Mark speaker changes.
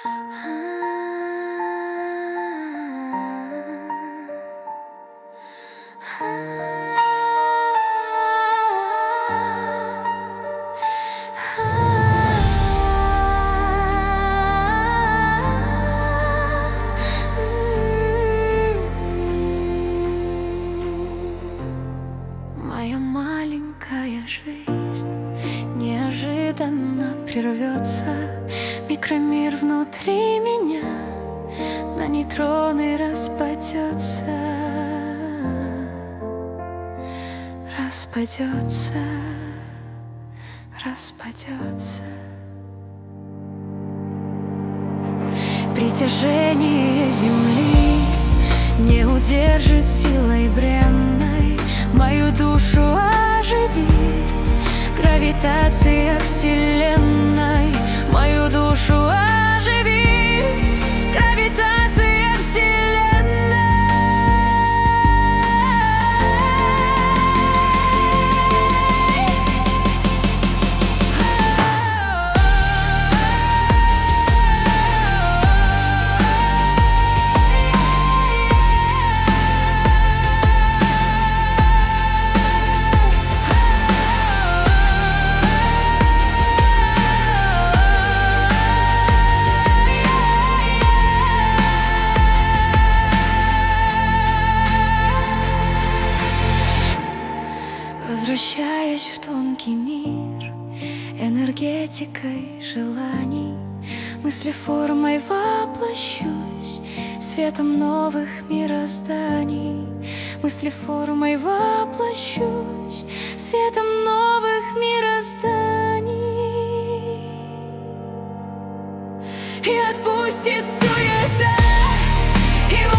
Speaker 1: Моя маленькая жизнь неожиданно прервется. Микромир внутри меня на нейтроны распадется. Распадется, распадется. Притяжение Земли не удержит силой бренной. Мою душу оживит гравитация Вселенной. Мою душу оживит гравитация Вселенной. Возвращаясь в тонкий мир энергетикой желаний, мыслеформой воплощусь светом новых мирозданий. Мыслеформой воплощусь светом новых мирозданий. И отпустит суета, и